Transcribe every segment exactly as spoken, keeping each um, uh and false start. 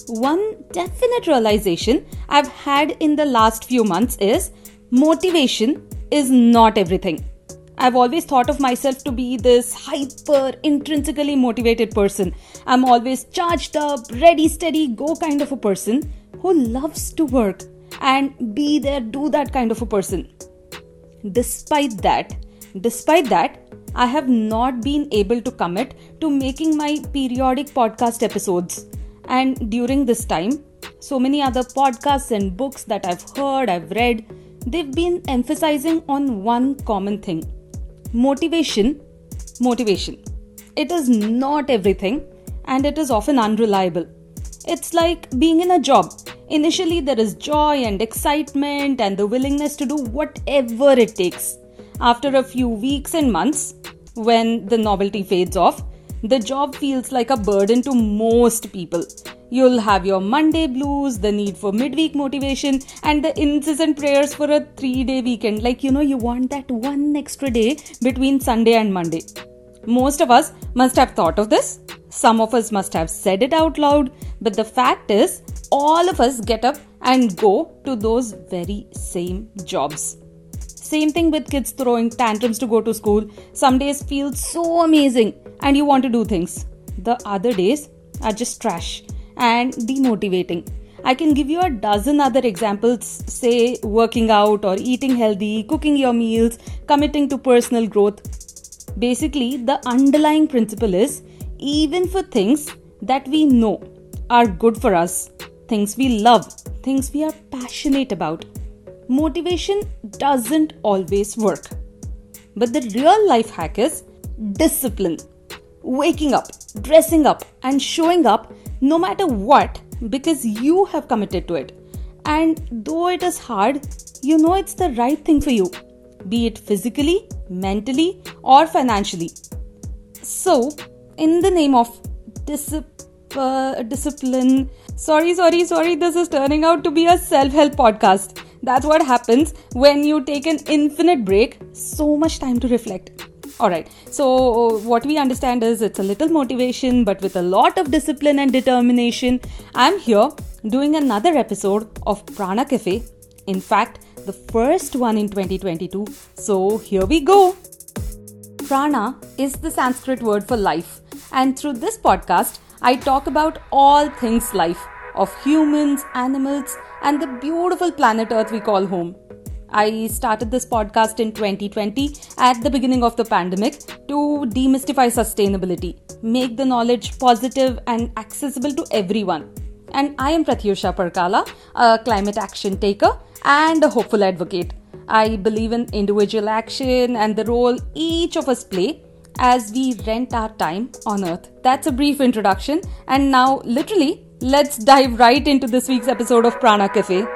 One definite realization I've had in the last few months is motivation is not everything. I've always thought of myself to be this hyper, intrinsically motivated person. I'm always charged up, ready, steady, go kind of a person who loves to work and be there, do that kind of a person. Despite that, despite that, I have not been able to commit to making my periodic podcast episodes. And during this time, so many other podcasts and books that I've heard, I've read, they've been emphasizing on one common thing. Motivation. Motivation. It is not everything and it is often unreliable. It's like being in a job. Initially, there is joy and excitement and the willingness to do whatever it takes. After a few weeks and months, when the novelty fades off, the job feels like a burden to most people. You'll have your Monday blues, the need for midweek motivation, and the incessant prayers for a three-day weekend. Like, you know, you want that one extra day between Sunday and Monday. Most of us must have thought of this. Some of us must have said it out loud. But the fact is, all of us get up and go to those very same jobs. Same thing with kids throwing tantrums to go to school. Some days feel so amazing and you want to do things. The other days are just trash and demotivating. I can give you a dozen other examples, say working out or eating healthy, cooking your meals, committing to personal growth. Basically, the underlying principle is, even for things that we know are good for us, things we love, things we are passionate about, motivation doesn't always work. But the real life hack is discipline. Waking up, dressing up, and showing up no matter what, because you have committed to it. And though it is hard, you know it's the right thing for you, be it physically, mentally, or financially. So, in the name of discipline, uh, discipline, sorry, sorry, sorry, this is turning out to be a self-help podcast. That's what happens when you take an infinite break, so much time to reflect. Alright, so what we understand is it's a little motivation, but with a lot of discipline and determination. I'm here doing another episode of Prana Cafe. In fact, the first one in twenty twenty-two. So here we go. Prana is the Sanskrit word for life. And through this podcast, I talk about all things life, of humans, animals, and the beautiful planet Earth we call home. I started this podcast in twenty twenty at the beginning of the pandemic to demystify sustainability, make the knowledge positive and accessible to everyone. And I am Pratyusha Parkala, a climate action taker and a hopeful advocate. I believe in individual action and the role each of us play as we rent our time on Earth. That's a brief introduction, and now literally let's dive right into this week's episode of Prana Cafe.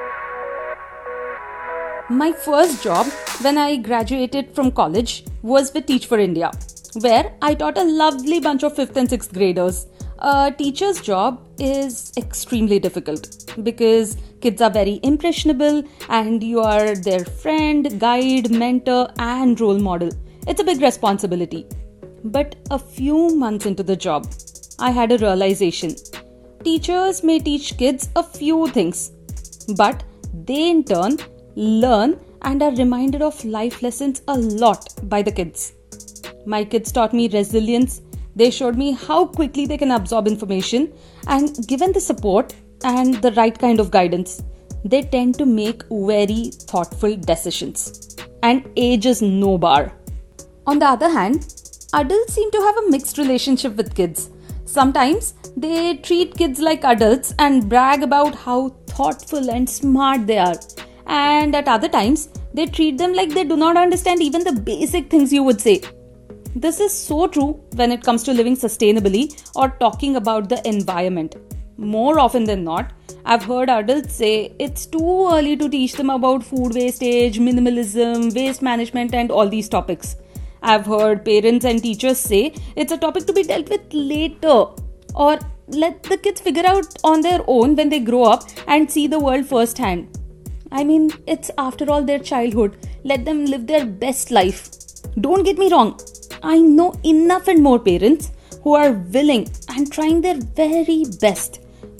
My first job when I graduated from college was with Teach for India, where I taught a lovely bunch of fifth and sixth graders. A teacher's job is extremely difficult because kids are very impressionable and you are their friend, guide, mentor, and role model. It's a big responsibility. But a few months into the job, I had a realization. Teachers may teach kids a few things, but they in turn learn and are reminded of life lessons a lot by the kids. My kids taught me resilience. They showed me how quickly they can absorb information, and given the support and the right kind of guidance, they tend to make very thoughtful decisions. And age is no bar. On the other hand, adults seem to have a mixed relationship with kids. Sometimes they treat kids like adults and brag about how thoughtful and smart they are. And at other times, they treat them like they do not understand even the basic things you would say. This is so true when it comes to living sustainably or talking about the environment. More often than not, I've heard adults say it's too early to teach them about food wastage, minimalism, waste management, and all these topics. I've heard parents and teachers say it's a topic to be dealt with later, or let the kids figure out on their own when they grow up and see the world firsthand. I mean, it's after all their childhood. Let them live their best life. Don't get me wrong. I know enough and more parents who are willing and trying their very best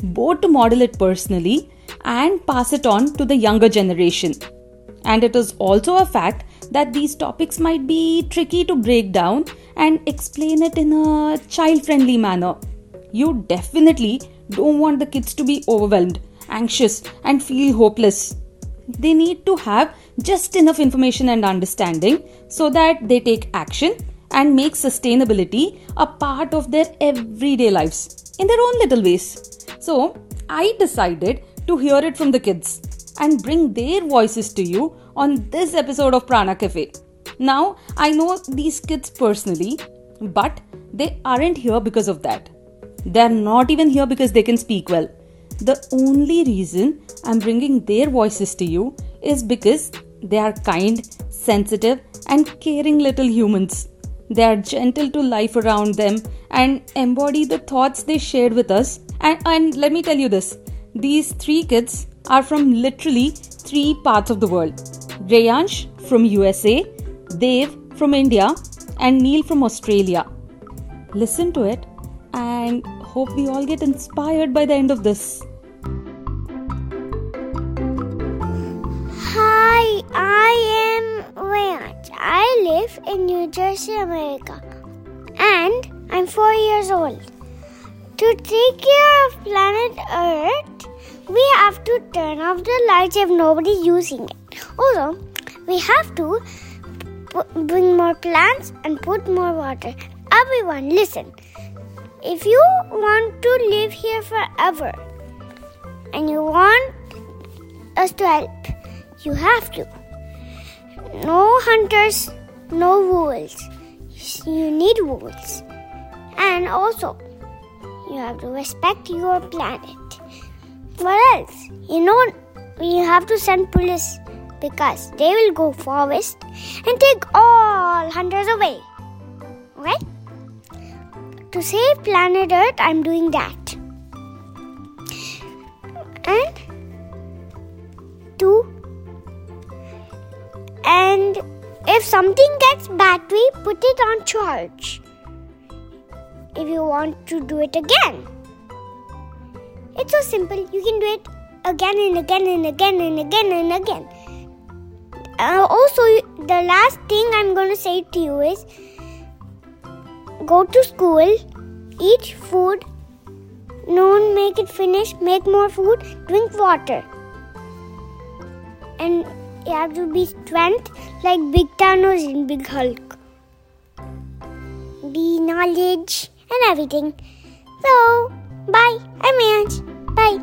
both to model it personally and pass it on to the younger generation. And it is also a fact that these topics might be tricky to break down and explain it in a child-friendly manner. You definitely don't want the kids to be overwhelmed, anxious, and feel hopeless. They need to have just enough information and understanding so that they take action and make sustainability a part of their everyday lives in their own little ways. So, I decided to hear it from the kids and bring their voices to you on this episode of Prana Cafe. Now, I know these kids personally, but they aren't here because of that. They're not even here because they can speak well. The only reason I'm bringing their voices to you is because they are kind, sensitive, and caring little humans. They are gentle to life around them and embody the thoughts they shared with us. And, and let me tell you this, these three kids are from literally three parts of the world. Reyansh from U S A, Dev from India, and Neil from Australia. Listen to it and hope we all get inspired by the end of this. Hi, I am Reyansh. I live in New Jersey, America, and I'm four years old. To take care of planet Earth, we have to turn off the lights if nobody's using it. Also, we have to p- bring more plants and put more water. Everyone, listen. If you want to live here forever and you want us to help, you have to. No hunters, no rules. You need rules. And also, you have to respect your planet. What else? You know, you have to send police because they will go forest and take all hunters away. Right? To save planet Earth, I'm doing that. And two. And if something gets battery, put it on charge. If you want to do it again. It's so simple. You can do it again and again and again and again and again. Uh, also, the last thing I'm going to say to you is go to school, eat food, don't make it finish, make more food, drink water. And you have to be strength like Big Thanos and Big Hulk. Be knowledge and everything. So, bye. I'm Reyansh. Bye.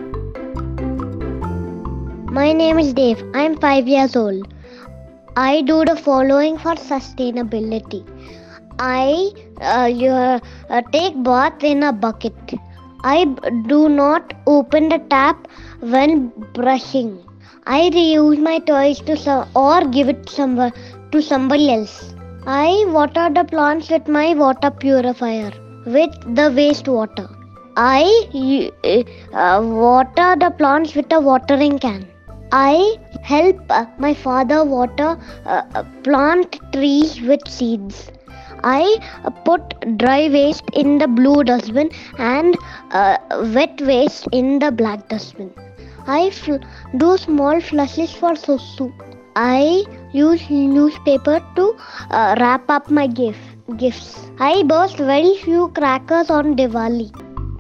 My name is Dave. I'm five years old. I do the following for sustainability. I uh, you, uh, take bath in a bucket. I do not open the tap when brushing. I reuse my toys to some, or give it somewhere to somebody else. I water the plants with my water purifier with the wastewater. I uh, water the plants with a watering can. I help uh, my father water uh, plant trees with seeds. I uh, put dry waste in the blue dustbin and uh, wet waste in the black dustbin. I fl- do small flushes for susu. I use newspaper to uh, wrap up my gift, gifts. I burst very few crackers on Diwali.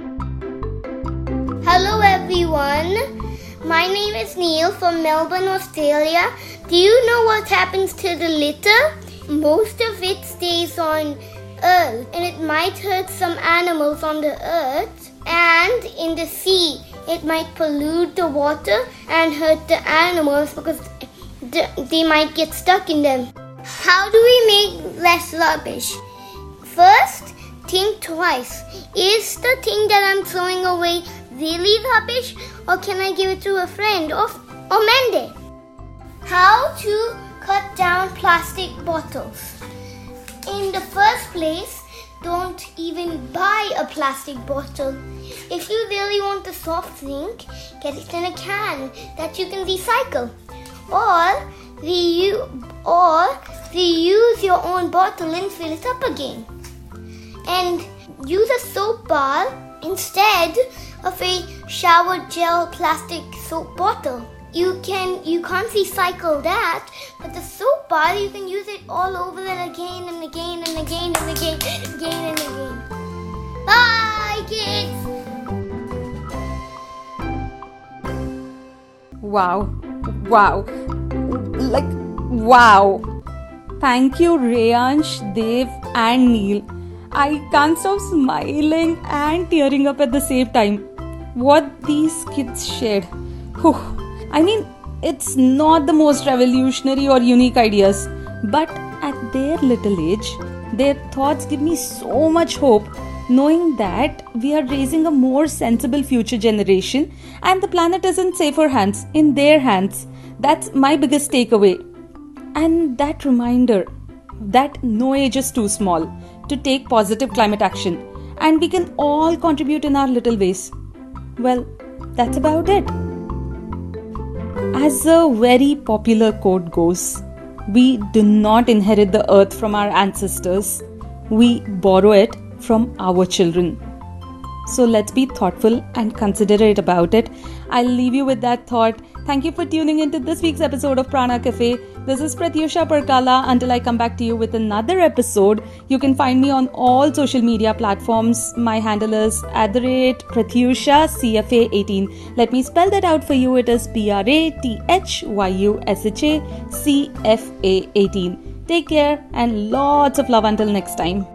Hello everyone. My name is Neil from Melbourne, Australia. Do you know what happens to the litter? Most of it stays on Earth and it might hurt some animals on the Earth and in the sea. It might pollute the water and hurt the animals because they might get stuck in them. How do we make less rubbish? First, think twice. Is the thing that I'm throwing away really rubbish, or can I give it to a friend or, or mend it? How to cut down plastic bottles. In the first place, don't even buy a plastic bottle. If you really want a soft drink, get it in a can that you can recycle. Or reuse, or reuse your own bottle and fill it up again. And use a soap bar instead of a shower gel plastic soap bottle. You can you can't recycle that, but the soap bar you can use it all over and again and again and again and again and again and again. Bye, kids. Wow, wow, like wow. Thank you, Reyansh, Dev, and Neil. I can't stop smiling and tearing up at the same time. What these kids shared. Whew. I mean, it's not the most revolutionary or unique ideas, but at their little age, their thoughts give me so much hope, knowing that we are raising a more sensible future generation and the planet is in safer hands, in their hands. That's my biggest takeaway. And that reminder that no age is too small to take positive climate action, and we can all contribute in our little ways. Well, that's about it. As a very popular quote goes, we do not inherit the earth from our ancestors, we borrow it from our children. So let's be thoughtful and considerate about it. I'll leave you with that thought. Thank you for tuning into this week's episode of Prana Cafe. This is Pratyusha Parkala. Until I come back to you with another episode, you can find me on all social media platforms. My handle is at the rate Pratyusha C F A eighteen. Let me spell that out for you. It is P R A T H Y U S H A C F A eighteen. Take care and lots of love until next time.